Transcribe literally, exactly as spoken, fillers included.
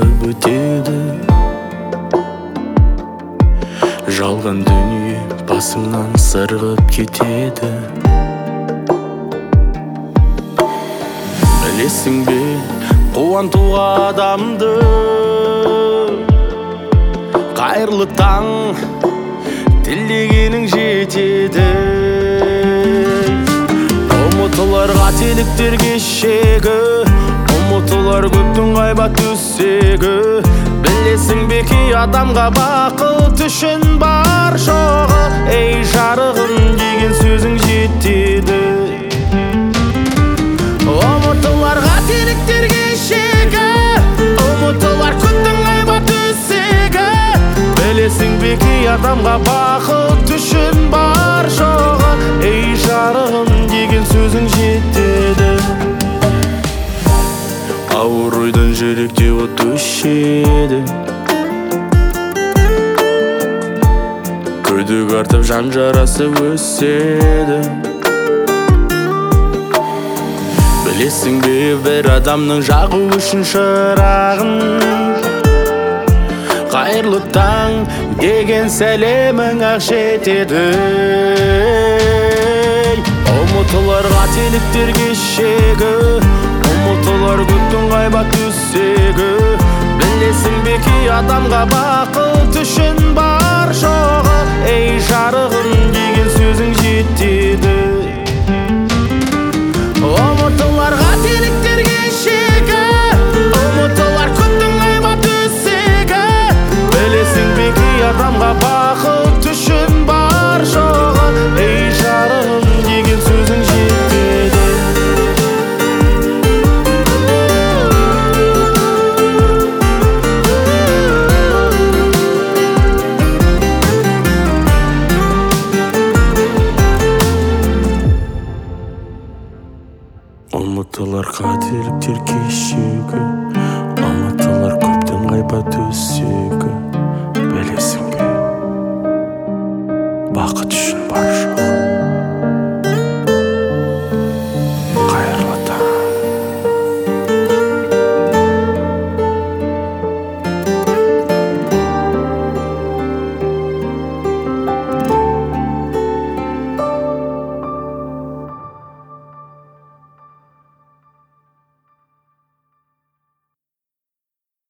сырғып өтеді. Жалған дүние басыңнан сырғып кетеді. Білесің бе, қуантуға адамды қайырлы таң тілегенің жетеді. Ұмытылар қателіктер кешегі, ұмытылар көптің ғайбат төсегі. Білесің бе, кей адамға бақыт үшін бар жоғы, ей жарығым деген сөзің жетеді. Ұмытылар қателіктер кешегі, ұмытылар көптің ғайбат төсегі. Білесің бе, кей адамға бақыт үшін бар жоғы, ей жарығым деген сөзің жетеді. Ауыр ойдан жүректе от өшеді, күдік артып жан жарасы өседі. Білесің бе, бір адамның жағу үшін шырағын, қайырлы таң деген сәлемің ақ жетеді. Ұмытылар қателіктер кешегі, ұмытылар көптің ғайбат төсегі. Білесің бе, кей адамға бақыт үшін бар жоғы, ей жарық